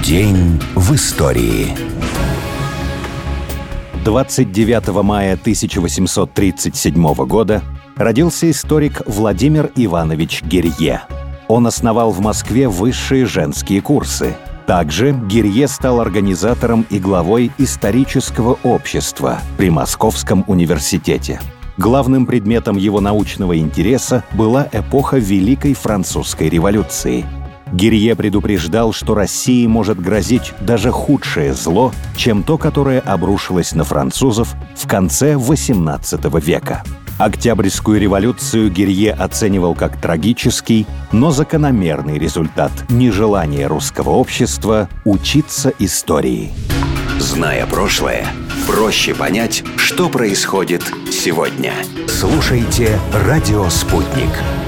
День в истории. 29 мая 1837 года родился историк Владимир Иванович Гирье. Он основал в Москве высшие женские курсы. Также Гирье стал организатором и главой исторического общества при Московском университете. Главным предметом его научного интереса была эпоха Великой Французской революции. Гирье предупреждал, что России может грозить даже худшее зло, чем то, которое обрушилось на французов в конце XVIII века. Октябрьскую революцию Гирье оценивал как трагический, но закономерный результат нежелания русского общества учиться истории. Зная прошлое, проще понять, что происходит сегодня. Слушайте «Радио Спутник».